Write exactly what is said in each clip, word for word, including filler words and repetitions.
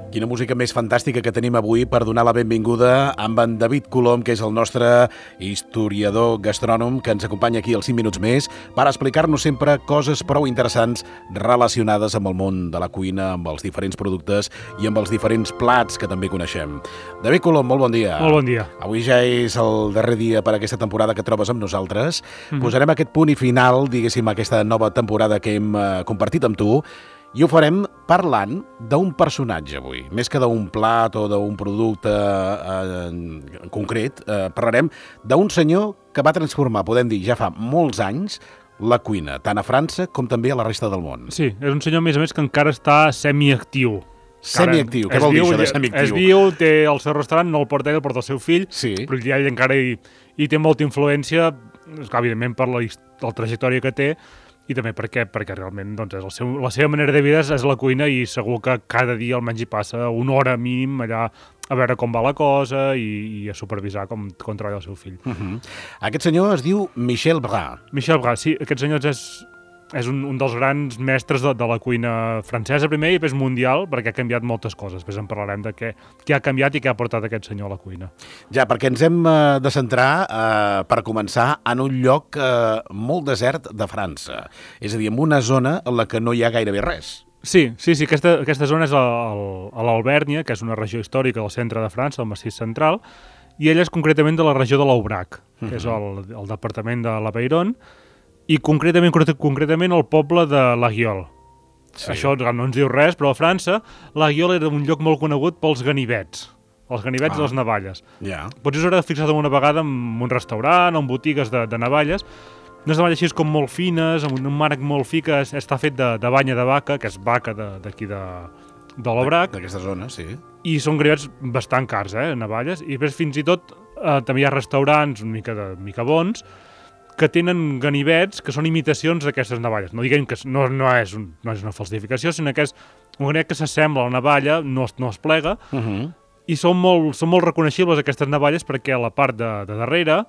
Quina música més fantàstica que tenim avui per donar la benvinguda amb en David Colom, que és el nostre historiador gastrònom, que ens acompanya aquí als cinc minuts més per explicar-nos sempre coses prou interessants relacionades amb el món de la cuina, amb els diferents productes i amb els diferents plats que també coneixem. David Colom, molt bon dia. Molt bon dia. Avui ja és el darrer dia per aquesta temporada que trobes amb nosaltres. Mm-hmm. Posarem aquest punt i final, diguéssim, a aquesta nova temporada que hem eh, compartit amb tu. I ho farem parlant d'un personatge avui. Més que d'un plat o d'un producte eh, en concret, eh, parlarem d'un senyor que va transformar, podem dir, ja fa molts anys, la cuina, tant a França com també a la resta del món. Sí, és un senyor, a més a més, que encara està semiactiu. Semiactiu, què vol dir això de semiactiu? És viu, té el seu restaurant, no el porta ell, el porta el seu fill, sí. Però ell encara hi, hi té molta influència, evidentment per la, la trajectòria que té, i també perquè, perquè realment doncs, és el seu, la seva manera de vida és, és la cuina i segur que cada dia almenys hi passa una hora mínim allà a veure com va la cosa i, i a supervisar com, com treballa el seu fill. Uh-huh. Aquest senyor es diu Michel Bras. Michel Bras, sí. Aquest senyor és, és un, un dels grans mestres de, de la cuina francesa primer i després mundial, perquè ha canviat moltes coses. Després en parlarem de què, què ha canviat i què ha portat aquest senyor a la cuina. Ja, perquè ens hem eh, de centrar, eh, per començar, en un lloc eh, molt desert de França. És a dir, en una zona en la que no hi ha gairebé res. Sí, sí, sí. Aquesta, aquesta zona és a, a l'Albèrnia, que és una regió històrica del centre de França, el Massís Central, i ella és concretament de la regió de l'Aubrac, que uh-huh. és el, el departament de l'Aveyron, i concretament, concretament el poble de La Guiole. Sí. Això no ens diu res, però a França La Guiole era un lloc molt conegut pels ganivets, els ganivets ah. i les navalles. Yeah. Potser us haurà fixat una vegada en un restaurant o en botigues de, de navalles, unes navalles així com molt fines, amb un mànec molt fi que està fet de, de banya de vaca, que és vaca d'aquí de, de, de l'Aubrac. D'aquesta zona, sí. I són ganivets bastant cars, eh, navalles. I després fins i tot eh, també hi ha restaurants una mica, de, una mica bons, que tenen ganivets que són imitacions d'aquestes navalles. No diguem que no, no, és un, no és una falsificació, sinó que és un ganivet que s'assembla a la navalla, no es, no es plega, uh-huh. i són molt, són molt reconeixibles aquestes navalles perquè a la part de, de darrere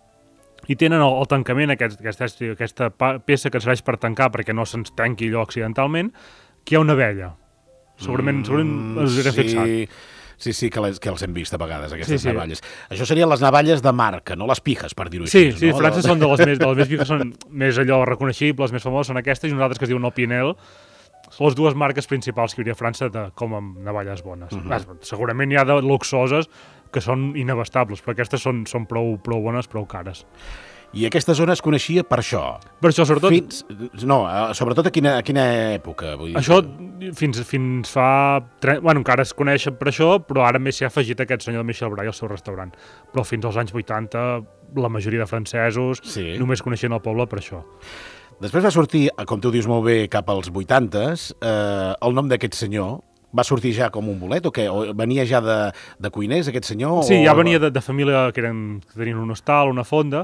i tenen el, el tancament, aquest, aquesta, aquesta peça que serveix per tancar perquè no se'ns tanqui allò accidentalment, que hi ha una abella. Segurament, mm, segurament us haurem sí. fixat. Sí, sí, que les, que els hem vist a vegades, aquestes sí, sí. navalles. Això serien les navalles de marca, no les pijes, per dir-ho sí, així. Sí, no? França de... són de les més, de les més pijes, són més allò reconeixibles, més famoses, són aquestes, i nosaltres que es diuen el Pinel. Són les dues marques principals que hi hauria a França de, com amb navalles bones. Uh-huh. Segurament hi ha de luxoses que són inabastables, però aquestes són, són prou, prou bones, prou cares. I aquesta zona es coneixia per això? Per això, sobretot... Fins, no, sobretot a quina, a quina època? Vull dir? Això fins, fins fa... Bueno, encara es coneix per això, però ara més s'hi ha afegit aquest senyor de Michel Bras al seu restaurant. Però fins als anys vuitanta, la majoria de francesos sí. només coneixien el poble per això. Després va sortir, com tu dius molt bé, cap als vuitantes, eh, el nom d'aquest senyor. Va sortir ja com un bolet o què? O venia ja de, de cuiners, aquest senyor? Sí, o... ja venia de, de família que, eren, que tenien un hostal, una fonda,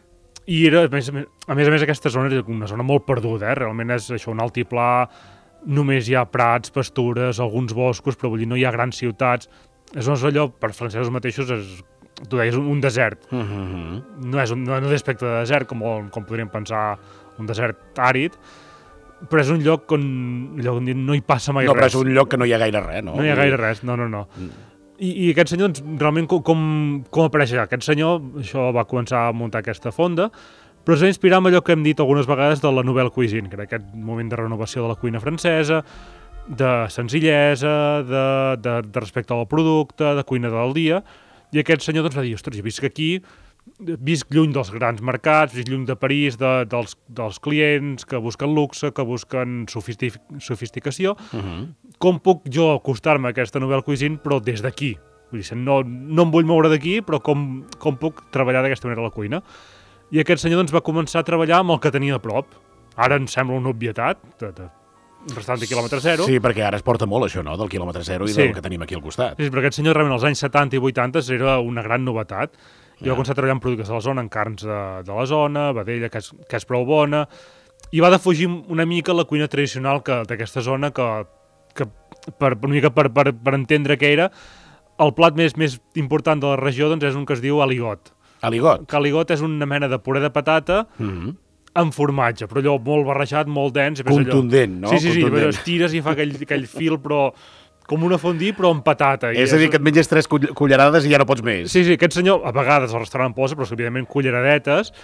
i era, a més a més, a més, a més aquesta zona era una zona molt perduda, eh? Realment és això, un altiplà, només hi ha prats, pastures, alguns boscos, però vull dir, no hi ha grans ciutats. És un allò, per francesos mateixos, és, tu deies, un, un desert. Uh-huh. No és un no, no té aspecte de desert, com, com podríem pensar un desert àrid, però és un lloc on, lloc on no hi passa mai no, res. No, però és un lloc que no hi ha gaire res, no? No hi ha gaire res, no, no, no. Mm. I, I aquest senyor, doncs, realment, com, com, com apareix allà? Aquest senyor, això va començar a muntar aquesta fonda, però es va inspirar en allò que hem dit algunes vegades de la Nouvelle Cuisine, que era aquest moment de renovació de la cuina francesa, de senzillesa, de, de, de respecte al producte, de cuina del dia, i aquest senyor doncs, va dir, ostres, jo visc aquí, visc lluny dels grans mercats, visc lluny de París, de, dels, dels clients que busquen luxe, que busquen sofistic, sofisticació. Uh-huh. Com puc jo acostar-me a aquesta Nouvelle Cuisine, però des d'aquí? Vull dir, no, no em vull moure d'aquí, però com, com puc treballar d'aquesta manera a la cuina? I aquest senyor doncs, va començar a treballar amb el que tenia a prop. Ara ens sembla una obvietat, de, de, restant de quilòmetre zero. Sí, perquè ara es porta molt això, no?, del quilòmetre zero i sí. del que tenim aquí al costat. Sí, però aquest senyor realment als anys setanta i vuitanta era una gran novetat. Jo ja. va començar a treballar en productes de la zona, en carns de, de la zona, vedella, que és, que és prou bona, i va defugir una mica la cuina tradicional que, d'aquesta zona, que, que per, una mica per, per, per entendre què era, el plat més, més important de la regió doncs, és un que es diu aligot. Aligot? Que aligot és una mena de puré de patata mm-hmm. amb formatge, però allò molt barrejat, molt dens. Contundent, allò... no? Sí, sí, sí, Contundent. estires i fa aquell, aquell fil, però com una fondue, però amb patata. És a dir, que et menges tres cullerades i ja no pots més. Sí, sí, aquest senyor, a vegades al restaurant posa, però evidentment culleradetes,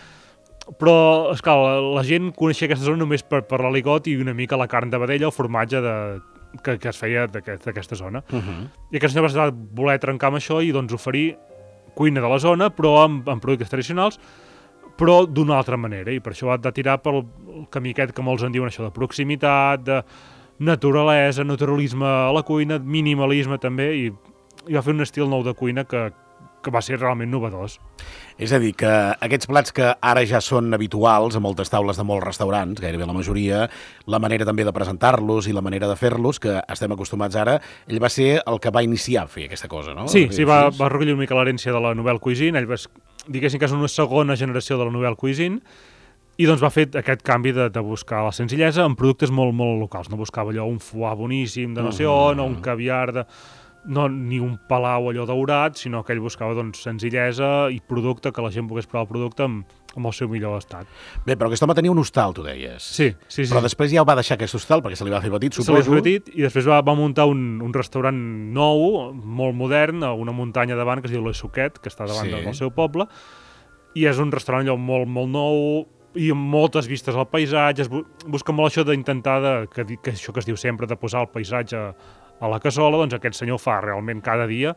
però, esclar, la, la gent coneixia aquesta zona només per, per l'aligot i una mica la carn de vedella o formatge de, que, que es feia d'aquesta zona. Uh -huh. I aquest senyor va voler trencar amb això i doncs oferir cuina de la zona, però amb, amb productes tradicionals, però d'una altra manera, i per això va de tirar pel camí aquest que molts en diuen això de proximitat, de naturalesa, naturalisme a la cuina, minimalisme també, i, i va fer un estil nou de cuina que, que va ser realment novedós. És a dir, que aquests plats que ara ja són habituals a moltes taules de molts restaurants, gairebé la majoria, la manera també de presentar-los i la manera de fer-los, que estem acostumats ara, ell va ser el que va iniciar a fer aquesta cosa, no? Sí, sí, va, va recollir una mica l'herència de la Nouvelle Cuisine, ell va, diguéssim que és una segona generació de la Nouvelle Cuisine, i doncs va fer aquest canvi de, de buscar la senzillesa en productes molt, molt locals. No buscava allò un foie boníssim de no sé on, o un caviar de... No, ni un palau allò daurat, sinó que ell buscava doncs, senzillesa i producte, que la gent pogués provar el producte amb, amb el seu millor estat. Bé, però aquest home tenia un hostal, tu deies. Sí, sí, sí. Però després ja ho va deixar aquest hostal, perquè se li va fer petit, suposo. Se li va fer petit, i després va, va muntar un, un restaurant nou, molt modern, a una muntanya davant, que es diu Le Suquet, que està davant sí. del seu poble, i és un restaurant allò molt, molt nou, i amb moltes vistes al paisatge. Es bu busca molt això d'intentar, de, que, que això que es diu sempre, de posar el paisatge a la cassola, doncs aquest senyor ho fa realment cada dia,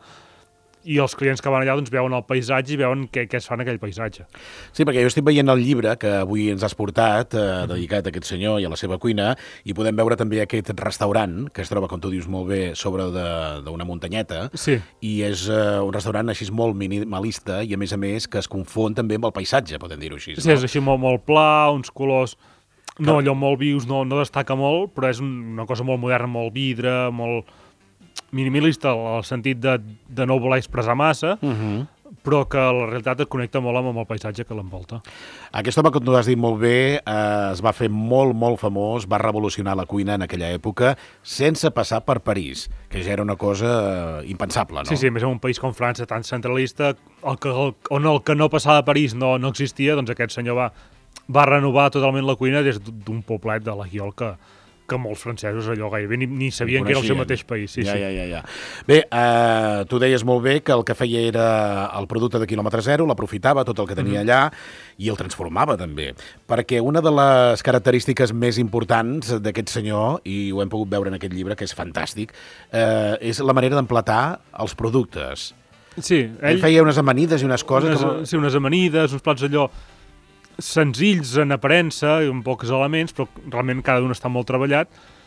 i els clients que van allà doncs, veuen el paisatge i veuen què, què es fa en aquell paisatge. Sí, perquè jo estic veient el llibre que avui ens has portat, eh, dedicat a aquest senyor i a la seva cuina, i podem veure també aquest restaurant, que es troba, com tu dius molt bé, sobre d'una muntanyeta, sí. i és eh, un restaurant així molt minimalista, i a més a més que es confon també amb el paisatge, podem dir-ho així. Sí, no? És així molt, molt pla, uns colors... No, allò molt vius, no, no destaca molt, però és una cosa molt moderna, molt vidre, molt minimalista, al sentit de, de no voler expressar massa, uh -huh. però que la realitat es connecta molt amb el paisatge que l'envolta. Aquest home, com tu has dit molt bé, eh, es va fer molt, molt famós, va revolucionar la cuina en aquella època, sense passar per París, que ja era una cosa eh, impensable, no? Sí, sí, a més en un país com França, tan centralista, el que, el, on el que no passava a París no, no existia, doncs aquest senyor va... va renovar totalment la cuina des d'un poblet de la Guiol que, que molts francesos allò gairebé ni, ni sabien que era el seu mateix país. Sí, ja, sí. ja, ja, ja. Bé, eh, tu deies molt bé que el que feia era el producte de quilòmetre zero, l'aprofitava tot el que tenia mm-hmm. allà i el transformava també, perquè una de les característiques més importants d'aquest senyor, i ho hem pogut veure en aquest llibre, que és fantàstic, eh, és la manera d'emplatar els productes. Sí, ell... ell feia unes amanides i unes coses... Unes, com... Sí, unes amanides, uns plats allò senzills en aparença, amb pocs elements, però realment cada un està molt treballat,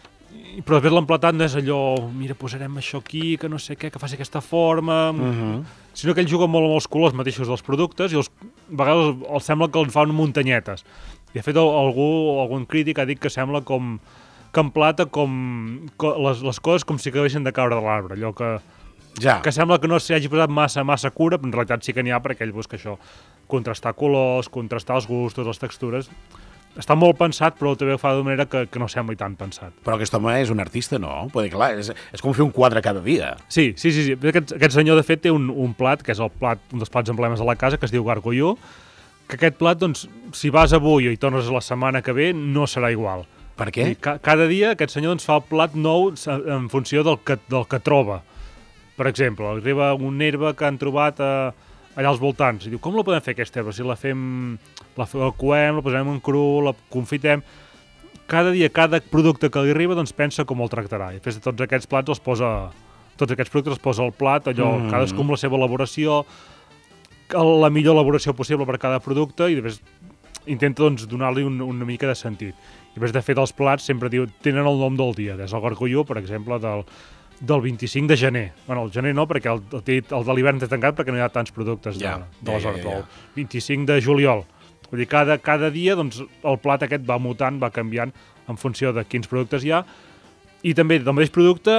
però després l'emplatat no és allò, mira, posarem això aquí, que no sé què, que faci aquesta forma, uh-huh. sinó que ell juga molt amb els colors mateixos dels productes i els, a vegades els sembla que els fan muntanyetes. I de fet algú, algun crític ha dit que sembla com que emplata com, com les, les coses com si acabessin de caure de l'arbre, allò que, ja. que sembla que no s'hi hagi posat massa, massa cura, però en realitat sí que n'hi ha perquè ell busca això, contrastar colors, contrastar els gustos, les textures. Està molt pensat, però també ho fa d'una manera que, que no sembli tan pensat. Però aquest home és un artista, no? Perquè, clar, és, és com fer un quadre cada dia. Sí, sí, sí. sí. Aquest, aquest senyor, de fet, té un, un plat, que és el plat, un dels plats emblemes de la casa, que es diu gargouillou, que aquest plat, doncs, si vas avui i tornes la setmana que ve, no serà igual. Per què? I ca cada dia aquest senyor doncs, fa el plat nou en funció del que, del que troba. Per exemple, arriba un herba que han trobat a... allà als voltants, i diu, com la podem fer aquesta herba? Si la fem, la, la coem, la posem en cru, la confitem... Cada dia, cada producte que li arriba, doncs pensa com el tractarà. I després de tots aquests plats els posa... Tots aquests productes els posa al plat, allò, mm. cadascú amb la seva elaboració, la millor elaboració possible per cada producte, i després intenta doncs, donar-li un, una mica de sentit. I després, de fet, els plats sempre diu, tenen el nom del dia. Des del gargouillou, per exemple, del... del vint-i-cinc de gener. Bueno, el gener no, perquè el, el, el de l'hivern té tancat perquè no hi ha tants productes de, ja, de les ja, hores. Ja, ja. El vint-i-cinc de juliol. Vull dir, cada, cada dia doncs, el plat aquest va mutant, va canviant en funció de quins productes hi ha. I també del mateix producte,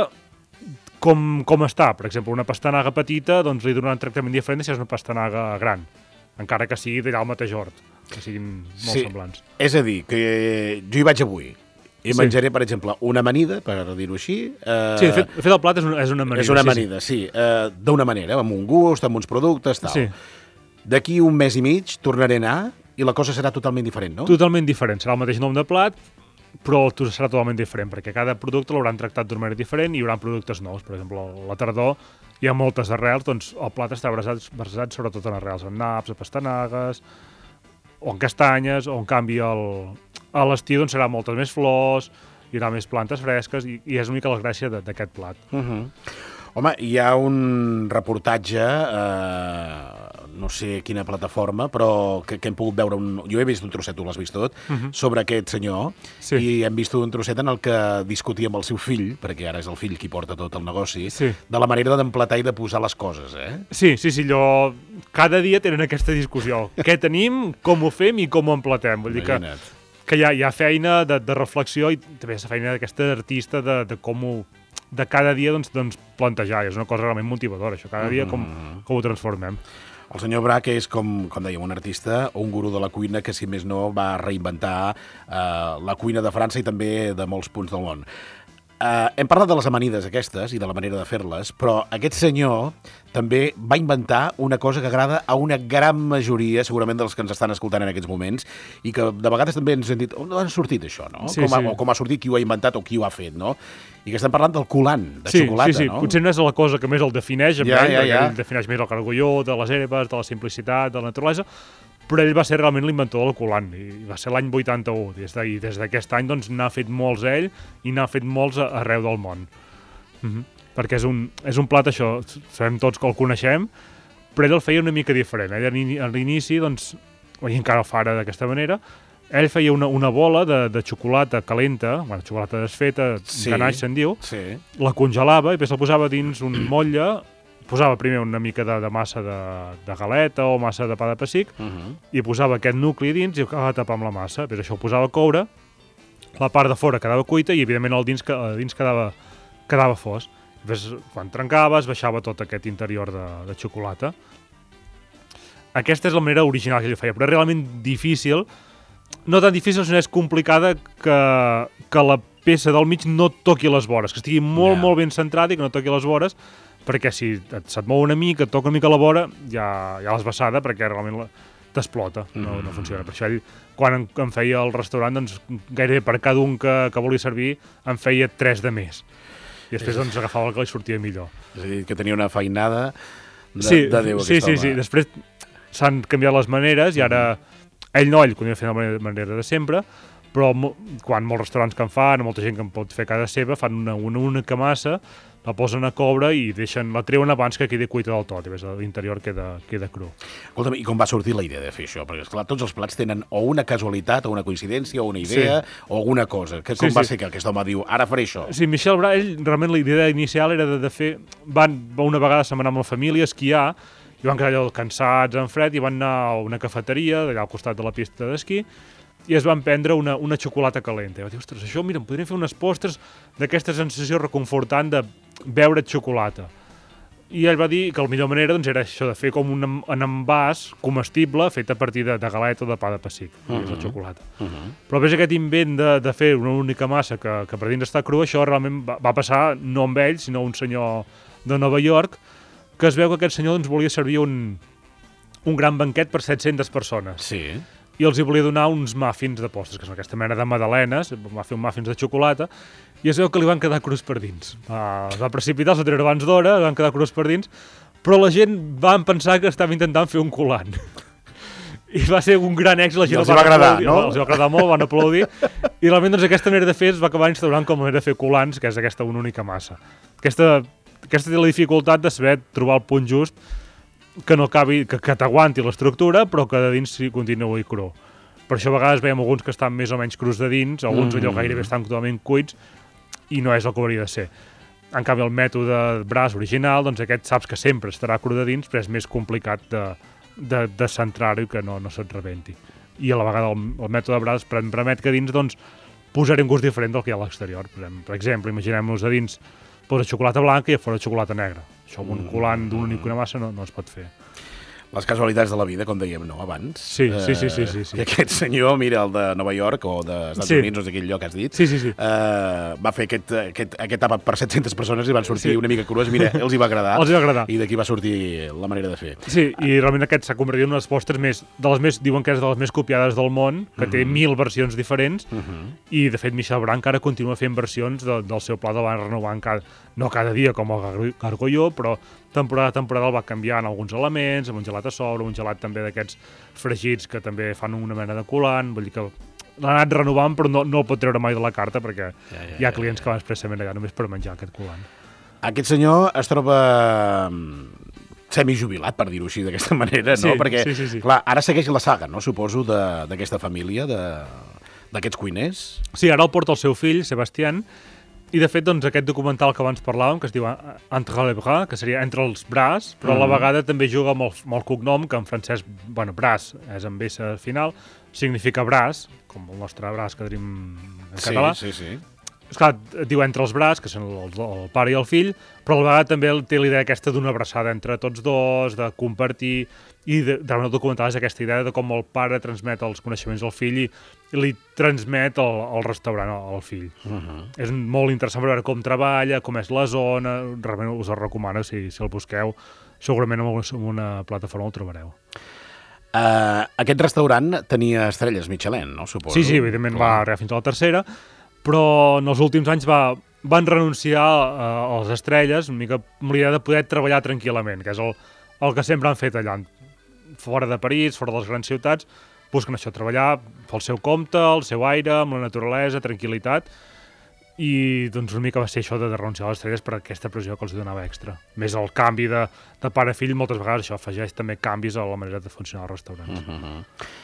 com, com està. Per exemple, una pastanaga petita, doncs li donaran un tractament diferent si és una pastanaga gran, encara que sigui d'allà al mateix hort, que siguin molt sí. semblants. És a dir, que jo hi vaig avui, i sí. menjaré, per exemple, una amanida, per dir-ho així. Eh, sí, de fet, de fet el plat és una, és una amanida. És una amanida, sí. sí eh, D'una manera, amb un gust, amb uns productes, tal. Sí. D'aquí un mes i mig tornaré a anar i la cosa serà totalment diferent, no? Totalment diferent. Serà el mateix nom de plat, però serà totalment diferent, perquè cada producte l'hauran tractat d'una manera diferent i hi haurà productes nous. Per exemple, a la tardor hi ha moltes arrels, doncs el plat està basat, basat sobretot en arrels, en naps, en pastanagues, o en castanyes, o en canvi el, a l'estiu doncs, serà moltes més flors, hi haurà més plantes fresques, i, i és una mica la gràcia d'aquest plat. Uh-huh. Home, hi ha un reportatge, eh, no sé quina plataforma, però que, que hem pogut veure, un, jo he vist un trosset, tu l'has vist tot, uh-huh. sobre aquest senyor, sí. I hem vist un trosset en el que discutia amb el seu fill, perquè ara és el fill qui porta tot el negoci, sí. De la manera d'emplatar i de posar les coses, eh? Sí, sí, sí, allò... Cada dia tenen aquesta discussió. Què tenim, com ho fem i com ho emplatem. Vull dir que, que hi ha, hi ha feina de, de reflexió i també la feina d'aquesta artista de, de com ho... de cada dia doncs, doncs plantejar, és una cosa realment motivadora, això, cada dia com, com ho transformem. El senyor Brac és, com, com dèiem, un artista o un gurú de la cuina que, si més no, va reinventar eh, la cuina de França i també de molts punts del món. Uh, hem parlat de les amanides aquestes i de la manera de fer-les, però aquest senyor també va inventar una cosa que agrada a una gran majoria, segurament dels que ens estan escoltant en aquests moments, i que de vegades també ens hem dit, on ha sortit això, no? Sí, com, ha, sí. o com ha sortit, qui ho ha inventat o qui ho ha fet, no? I que estem parlant del coulant, de sí, xocolata, sí, sí. no? Potser no és la cosa que més el defineix, amb ja, ell, ja, perquè ja. ell defineix més el cargolló, de les herbes, de la simplicitat, de la naturalesa, però ell va ser realment l'inventor del coulant, i va ser l'any vuitanta-u, i des d'aquest any doncs, n'ha fet molts ell i n'ha fet molts arreu del món. Mm-hmm. Perquè és un, és un plat, això, sabem tots que el coneixem, però ell el feia una mica diferent. Ell a l'inici, doncs, i encara el fa ara d'aquesta manera, ell feia una, una bola de, de xocolata calenta, bueno, xocolata desfeta, sí, ganaix se'n diu, sí. La congelava i després la posava dins un motlle, posava primer una mica de, de massa de, de galeta o massa de pa de pessic, uh-huh. I posava aquest nucli dins i ho acabava de tapar amb la massa. Després això ho posava a coure, la part de fora quedava cuita i evidentment el dins, el dins quedava, quedava fos. Després, quan trencaves, baixava tot aquest interior de, de xocolata. Aquesta és la manera original que ell feia, però és realment difícil, no tan difícil, sinó és complicada que, que la peça del mig no toqui les vores, que estigui molt, yeah. molt ben centrada i que no toqui les vores, perquè si et, se't mou una mica, et toca una mica la vora, ja, ja l'has vessada, perquè realment t'explota, mm. no, no funciona. Per això ell, quan em, em feia al restaurant, doncs, gairebé per cada un que, que volia servir, em feia tres de més. I després doncs, agafava el que li sortia millor. És a dir, que tenia una feinada de, sí, de Déu. Sí, sí, sí. Després s'han canviat les maneres i ara ell no, ell continua fent la manera de sempre, però quan molts restaurants que en fan, molta gent que en pot fer a casa seva, fan una, una única massa, la posen a coure i deixen, la treuen abans que quedi cuita del tot, i a l'interior queda, queda cru. Escolta'm, i com va sortir la idea de fer això? Perquè, esclar, tots els plats tenen o una casualitat, o una coincidència, o una idea, sí. o alguna cosa. Que, com sí, va sí. ser que aquest home diu, ara faré això? Sí, Michel Bra, ell, realment la idea inicial era de, de fer... Van una vegada se'n van amb la família a esquiar, i van quedar allò cansats, en fred, i van anar a una cafeteria, d'allà al costat de la pista d'esquí, i es van prendre una, una xocolata calenta. I va dir, ostres, això, mira, em podríem fer unes postres d'aquesta sensació reconfortant de beure xocolata. I ell va dir que la millor manera doncs, era això, de fer com un, un envàs comestible fet a partir de, de galeta o de pa de pessic, uh-huh. que és la xocolata. Uh-huh. Però ves aquest invent de, de fer una única massa que, que per dins està crua, això realment va, va passar no amb ell, sinó un senyor de Nova York, que es veu que aquest senyor doncs, volia servir un, un gran banquet per set-centes persones. Sí. I els hi volia donar uns muffins de postres, que és aquesta mena de magdalenes, va fer un muffins de xocolata, i es veu que li van quedar crus per dins. Va, es va precipitar, els va treure abans d'hora, van quedar crus per dins, però la gent van pensar que estava intentant fer un coulant. I va ser un gran èxit, la gent els va agradar, aplaudir, no? Els va agradar molt, van aplaudir, i realment doncs, aquesta manera de fer es va acabar instaurant com a manera de fer coulants, que és aquesta una única massa. Aquesta, aquesta té la dificultat de saber trobar el punt just que no acabi, que, que t'aguanti l'estructura, però que de dins sí continuï cru. Per això a vegades veiem alguns que estan més o menys crus de dins, alguns mm. allò gairebé estan totalment cuits, i no és el que hauria de ser. En canvi, el mètode Braç original, doncs aquest saps que sempre estarà cru de dins, però és més complicat de, de, de centrar-ho i que no, no se't rebenti. I a la vegada el, el mètode Braç permet que dins doncs, posar un gust diferent del que hi ha a l'exterior. Per, per exemple, imaginem-nos a dins posa xocolata blanca i a fora xocolata negra. Això amb un coulant d'un únic una massa no, no es pot fer. Les casualitats de la vida, com dèiem, no, abans. Sí, sí, sí, sí, sí, sí. I aquest senyor, mira, el de Nova York o dels Estats Sí. Units, no sé quin lloc has dit, Sí, sí, sí. eh, va fer aquest, aquest, aquest àpat per set-centes persones i van sortir Sí. una mica crues. Mira, els hi va agradar. Els hi va agradar. I d'aquí va sortir la manera de fer. Sí, i realment aquest s'ha convertit en una de les postres més, de les més, diuen que és de les més copiades del món, que té mil versions diferents, i de fet Michel Branc encara continua fent versions de, del seu pla, de va renovant cada, no cada dia com el Gar- Gargolló, però temporada a temporada el va canviant alguns elements, amb un gelat a sobre, un gelat també d'aquests fregits que també fan una mena de colant, vull dir que l'ha anat renovant, però no, no el pot treure mai de la carta perquè ja, ja, hi ha clients ja, ja. que van expressament allà només per menjar aquest colant. Aquest senyor es troba semijubilat, per dir-ho així, d'aquesta manera, no? Sí, Perquè, sí, sí, sí. clar, ara segueix la saga, no? Suposo, de- d'aquesta família, de d'aquests cuiners. Sí, ara el porta el seu fill, Sebastián, i de fet doncs, aquest documental que abans parlàvem, que es diu Entre les bras, que seria entre els braç, però a la vegada també juga amb el, amb el cognom, que en francès, bueno, braç és amb S final, significa braç, com el nostre braç que tenim en català. Sí, sí, sí. Esclar, et diu entre els braç, que són el, el pare i el fill, però a la vegada també té la idea aquesta d'una abraçada entre tots dos, de compartir, i de, de el documental és aquesta idea de com el pare transmet els coneixements al fill i, i li transmet el, el restaurant al, al fill. Uh -huh. És molt interessant veure com treballa, com és la zona, realment us el recomano si, si el busqueu, segurament en una, en una plataforma el trobareu. Uh, aquest restaurant tenia estrelles Michelin, no? Suposo. Sí, sí, evidentment va arribar fins a la tercera, però en els últims anys va, van renunciar a, a les estrelles, una mica amb l'idea de poder treballar tranquil·lament, que és el, el que sempre han fet allà, fora de París, fora de les grans ciutats, busquen això, treballar pel seu compte, el seu aire, amb la naturalesa, tranquil·litat, i doncs una mica va ser això de, de renunciar a les estrelles per aquesta pressió que els donava extra. Més el canvi de, de pare a fill, moltes vegades això afegeix també canvis a la manera de funcionar als restaurants. Uh -huh.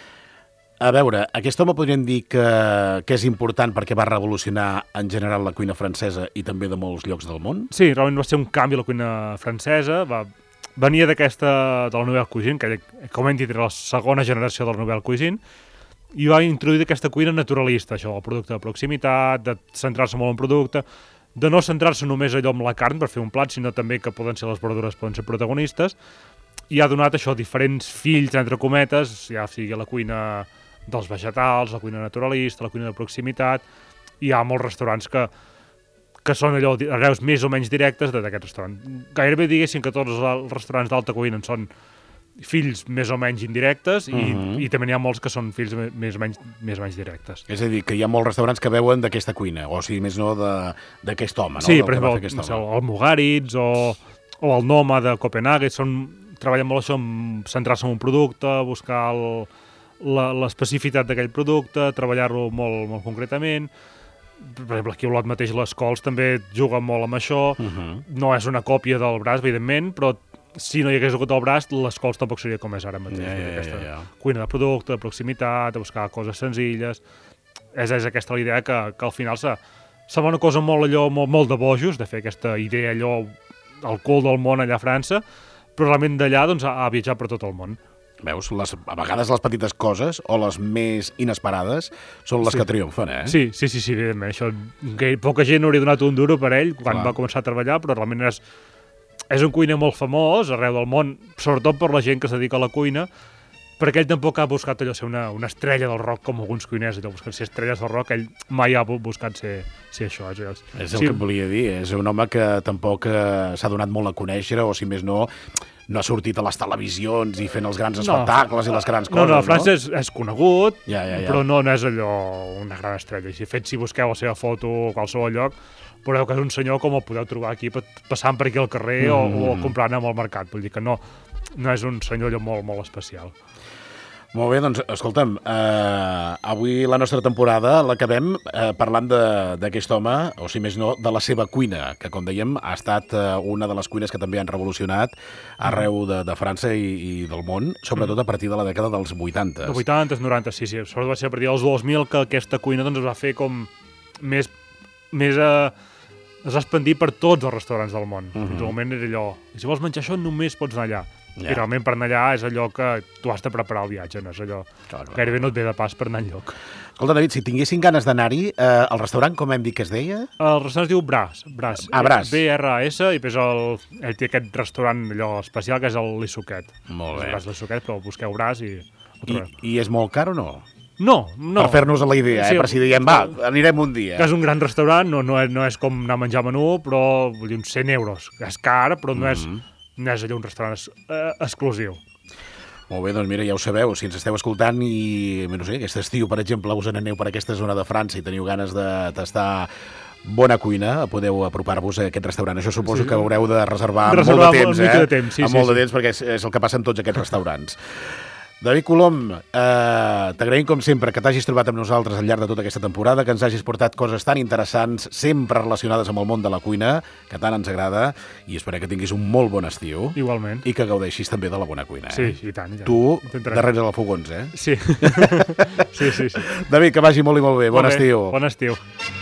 A veure, aquest home podríem dir que, que és important perquè va revolucionar en general la cuina francesa i també de molts llocs del món? Sí, realment va ser un canvi a la cuina francesa, va, venia d'aquesta, de la Nouvelle Cuisine, que com hem dit era la segona generació de la Nouvelle Cuisine, i va introduir aquesta cuina naturalista, això, el producte de proximitat, de centrar-se molt en producte, de no centrar-se només allò amb la carn per fer un plat, sinó també que poden ser les verdures, poden ser protagonistes, i ha donat això diferents fills, entre cometes, ja sigui la cuina dels vegetals, la cuina naturalista, la cuina de proximitat. Hi ha molts restaurants que, que són allò, hereus més o menys directes d'aquest restaurant. Gairebé diguéssim que tots els restaurants d'alta cuina en són fills més o menys indirectes i, uh-huh. i també n'hi ha molts que són fills més o menys, més o menys directes. És a dir, que hi ha molts restaurants que veuen d'aquesta cuina, o sigui, més no d'aquest home, no? Sí, Del per exemple, el, el Mugaritz o, o el Noma de Copenhague són, treballen molt això, centrar-se en un producte, buscar el l'especificitat d'aquell producte, treballar-lo molt, molt concretament. Per exemple, aquí a Olot mateix les cols també juguen molt amb això. Uh-huh. No és una còpia del braç, evidentment, però si no hi hagués hagut el braç, les cols tampoc seria com és ara mateix. Ja, ja, aquesta ja, ja. cuina de producte, de proximitat, de buscar coses senzilles. És, és aquesta la idea que, que al final sembla una cosa molt, allò, molt, molt de bojos, de fer aquesta idea allò al cul del món allà a França, però realment d'allà doncs, ha, ha viatjat per tot el món. Veus, les, a vegades les petites coses o les més inesperades són les sí. que triomfen, eh? Sí, sí, sí, sí, evidentment. Això, que poca gent hauria donat un duro per ell quan Clar. va començar a treballar, però realment és, és un cuiner molt famós arreu del món, sobretot per la gent que es dedica a la cuina, perquè ell tampoc ha buscat allò ser una, una estrella del rock com alguns cuiners, allò buscant ser estrelles del rock, ell mai ha buscat ser, ser això. És, és, és el sí. que et volia dir, és un home que tampoc eh, s'ha donat molt a conèixer, o si més no, no ha sortit a les televisions i fent els grans no. espectacles i les grans coses, no? No, no, a França és, és conegut, ja, ja, ja. però no, no és allò una gran estrella. I, de fet, si busqueu la seva foto a qualsevol lloc, veureu que és un senyor com el podeu trobar aquí passant per aquí al carrer mm. o, o comprant amb el mercat. Vull dir que no, no és un senyor allò molt, molt especial. Molt bé, doncs, escolta'm, eh, avui la nostra temporada l'acabem eh, parlant d'aquest home, o si més no, de la seva cuina, que, com dèiem, ha estat eh, una de les cuines que també han revolucionat arreu de, de França i, i del món, sobretot a partir de la dècada dels vuitanta. De vuitanta, noranta, sí, sí. Sobretot va ser a partir dels dos mil que aquesta cuina doncs, es va fer com més... més eh, es va expandir per tots els restaurants del món. Uh-huh. Fins al moment era allò, si vols menjar això només pots anar allà. Ja. I realment per anar allà és allò que tu has de preparar el viatge, no és allò... Clar, clar. Gairebé no et ve de pas per anar enlloc. Escolta, David, si tinguessin ganes d'anar-hi, eh, el restaurant, com hem dit que es deia? El restaurant es diu Braç. Braç. Ah, Braç. B R A S, i després el, el té aquest restaurant allò especial que és el Lissuquet. Molt bé. És el Lissuquet, però busqueu Braç i ho I, I és molt car o no? No, no. Per fer-nos la idea, sí, eh? Per si diem, va, anirem un dia. Que és un gran restaurant, no, no, és, no és com anar a menjar menú, però vull dir, uns cent euros. És car, però no, és, mm-hmm. no és allò un restaurant es, eh, exclusiu. Molt bé, doncs mira, ja ho sabeu, si ens esteu escoltant i, no sé, aquest estiu, per exemple, us n'aneu per aquesta zona de França i teniu ganes de tastar bona cuina, podeu apropar-vos a aquest restaurant. Això suposo sí. que haureu de reservar, reservar molt de temps, eh? De temps, sí, amb sí, molt sí. de temps, perquè és, és el que passa en tots aquests restaurants. David Colom, eh, t'agraïm com sempre que t'hagis trobat amb nosaltres al llarg de tota aquesta temporada, que ens hagis portat coses tan interessants, sempre relacionades amb el món de la cuina, que tant ens agrada, i espero que tinguis un molt bon estiu. Igualment. I que gaudeixis també de la bona cuina. Eh? Sí, i tant. I tant. Tu, Intentarem. darrere dels fogons, eh? Sí. sí, sí, sí. David, que vagi molt i molt bé. Bon molt estiu. Bé. Bon estiu.